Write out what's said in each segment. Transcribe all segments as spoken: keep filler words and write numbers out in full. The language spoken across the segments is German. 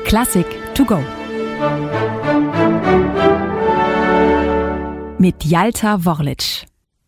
Klassik to go. Mit Jalta Worlic.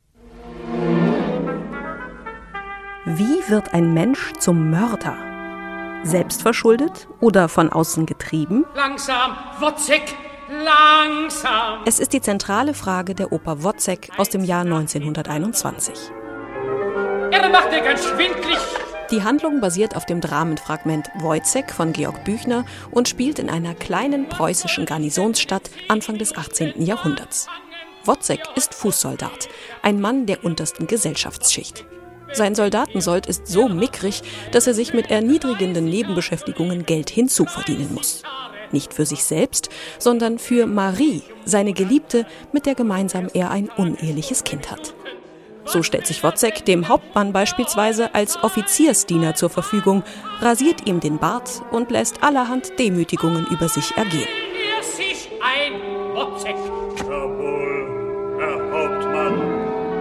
Wie wird ein Mensch zum Mörder? Selbstverschuldet oder von außen getrieben? Langsam, Wozzeck, langsam. Es ist die zentrale Frage der Oper Wozzeck aus dem Jahr neunzehnhunderteinundzwanzig. Er macht dir ganz schwindlig. Die Handlung basiert auf dem Dramenfragment Woyzeck von Georg Büchner und spielt in einer kleinen preußischen Garnisonsstadt Anfang des achtzehnten Jahrhunderts. Wozzeck ist Fußsoldat, ein Mann der untersten Gesellschaftsschicht. Sein Soldatensold ist so mickrig, dass er sich mit erniedrigenden Nebenbeschäftigungen Geld hinzuverdienen muss. Nicht für sich selbst, sondern für Marie, seine Geliebte, mit der gemeinsam er ein uneheliches Kind hat. So stellt sich Wozzeck dem Hauptmann beispielsweise als Offiziersdiener zur Verfügung, rasiert ihm den Bart und lässt allerhand Demütigungen über sich ergehen. Er sich ein Wozzeck. Jawohl, Herr Hauptmann.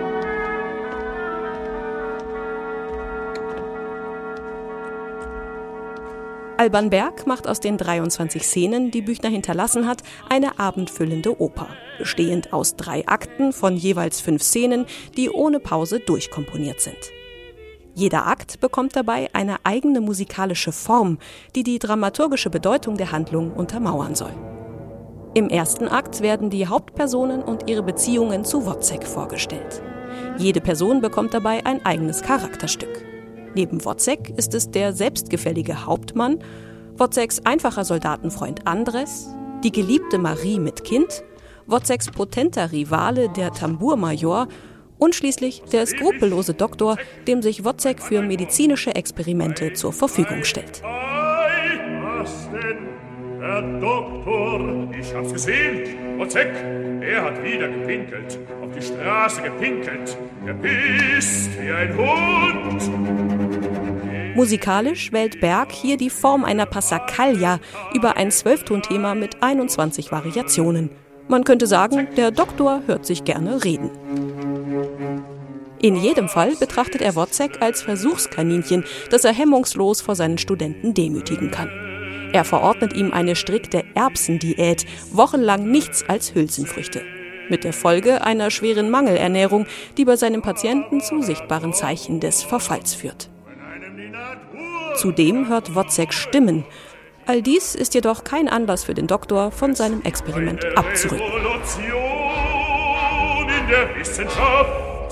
Alban Berg macht aus den dreiundzwanzig Szenen, die Büchner hinterlassen hat, eine abendfüllende Oper, bestehend aus drei Akten von jeweils fünf Szenen, die ohne Pause durchkomponiert sind. Jeder Akt bekommt dabei eine eigene musikalische Form, die die dramaturgische Bedeutung der Handlung untermauern soll. Im ersten Akt werden die Hauptpersonen und ihre Beziehungen zu Wozzeck vorgestellt. Jede Person bekommt dabei ein eigenes Charakterstück. Neben Wozzeck ist es der selbstgefällige Hauptmann, Wozzecks einfacher Soldatenfreund Andres, die geliebte Marie mit Kind, Wozzecks potenter Rivale, der Tambourmajor und schließlich der skrupellose Doktor, dem sich Wozzeck für medizinische Experimente zur Verfügung stellt. Was denn? Herr Doktor, ich hab's gesehen. Wozzeck, er hat wieder gepinkelt. Auf die Straße gepinkelt. Gepisst wie ein Hund. Musikalisch wählt Berg hier die Form einer Passacaglia über ein Zwölftonthema mit einundzwanzig Variationen. Man könnte sagen, der Doktor hört sich gerne reden. In jedem Fall betrachtet er Wozzeck als Versuchskaninchen, das er hemmungslos vor seinen Studenten demütigen kann. Er verordnet ihm eine strikte Erbsendiät, wochenlang nichts als Hülsenfrüchte. Mit der Folge einer schweren Mangelernährung, die bei seinem Patienten zu sichtbaren Zeichen des Verfalls führt. Zudem hört Wozzeck Stimmen. All dies ist jedoch kein Anlass für den Doktor, von seinem Experiment abzurücken. Revolution in der Wissenschaft.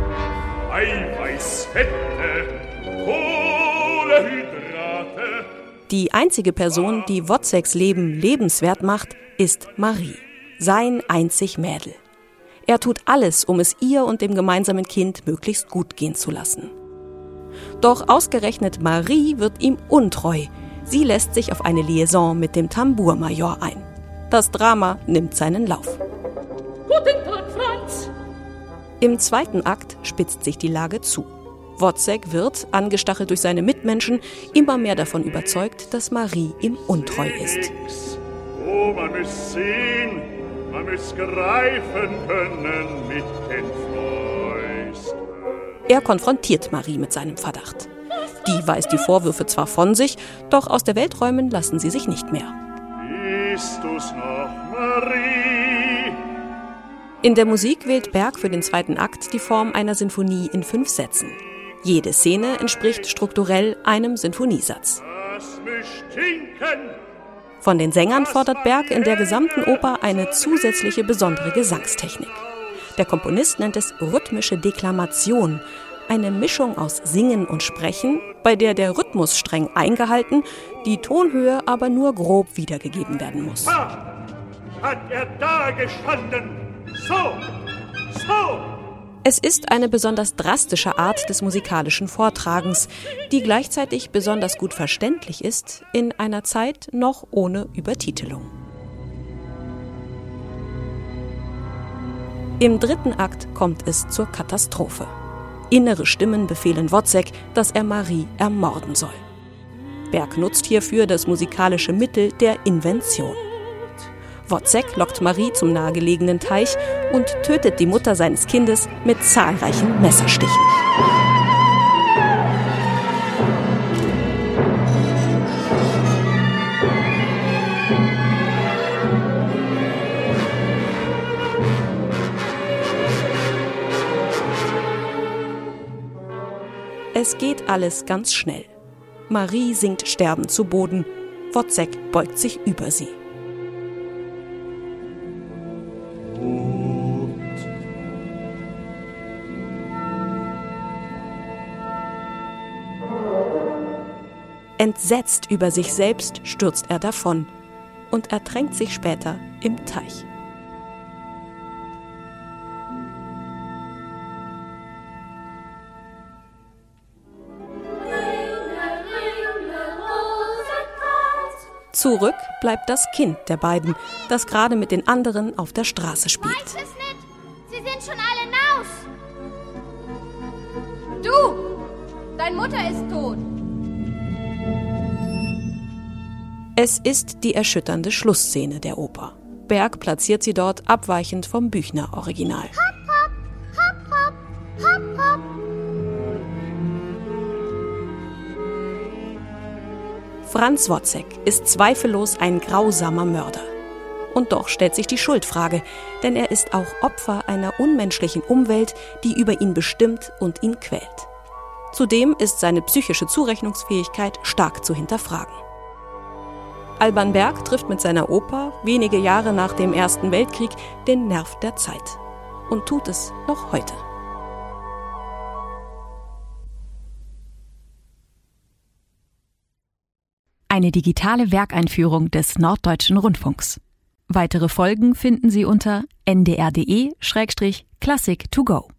Eiweißfette, Kohlenhydrate. Die einzige Person, die Wozzecks Leben lebenswert macht, ist Marie, sein einzig Mädel. Er tut alles, um es ihr und dem gemeinsamen Kind möglichst gut gehen zu lassen. Doch ausgerechnet Marie wird ihm untreu. Sie lässt sich auf eine Liaison mit dem Tambourmajor ein. Das Drama nimmt seinen Lauf. Guten Tag, Franz. Im zweiten Akt spitzt sich die Lage zu. Wozzeck wird, angestachelt durch seine Mitmenschen, immer mehr davon überzeugt, dass Marie ihm untreu ist. Oh, man muss sehen, man muss greifen können mit den Fäusten. Er konfrontiert Marie mit seinem Verdacht. Die weist die Vorwürfe zwar von sich, doch aus der Welt räumen lassen sie sich nicht mehr. Bist du's noch, Marie? In der Musik wählt Berg für den zweiten Akt die Form einer Sinfonie in fünf Sätzen. Jede Szene entspricht strukturell einem Sinfoniesatz. Das müsst stinken. Von den Sängern fordert Berg in der gesamten Oper eine zusätzliche besondere Gesangstechnik. Der Komponist nennt es rhythmische Deklamation, eine Mischung aus Singen und Sprechen, bei der der Rhythmus streng eingehalten, die Tonhöhe aber nur grob wiedergegeben werden muss. Ha! Hat er da gestanden? So! So! Es ist eine besonders drastische Art des musikalischen Vortragens, die gleichzeitig besonders gut verständlich ist, in einer Zeit noch ohne Übertitelung. Im dritten Akt kommt es zur Katastrophe. Innere Stimmen befehlen Wozzeck, dass er Marie ermorden soll. Berg nutzt hierfür das musikalische Mittel der Invention. Wozzeck lockt Marie zum nahegelegenen Teich und tötet die Mutter seines Kindes mit zahlreichen Messerstichen. Es geht alles ganz schnell. Marie sinkt sterbend zu Boden. Wozzeck beugt sich über sie. Entsetzt über sich selbst stürzt er davon und ertränkt sich später im Teich. Zurück bleibt das Kind der beiden, das gerade mit den anderen auf der Straße spielt. Weiß es nicht. Sie sind schon alle naus. Du, deine Mutter ist tot. Es ist die erschütternde Schlussszene der Oper. Berg platziert sie dort abweichend vom Büchner-Original. Hopp, hopp, hopp, hopp, hopp, hopp. Franz Wozzeck ist zweifellos ein grausamer Mörder. Und doch stellt sich die Schuldfrage, denn er ist auch Opfer einer unmenschlichen Umwelt, die über ihn bestimmt und ihn quält. Zudem ist seine psychische Zurechnungsfähigkeit stark zu hinterfragen. Alban Berg trifft mit seiner Oper wenige Jahre nach dem Ersten Weltkrieg den Nerv der Zeit und tut es noch heute. Eine digitale Werkeinführung des Norddeutschen Rundfunks. Weitere Folgen finden Sie unter n d r punkt d e slash classic to go.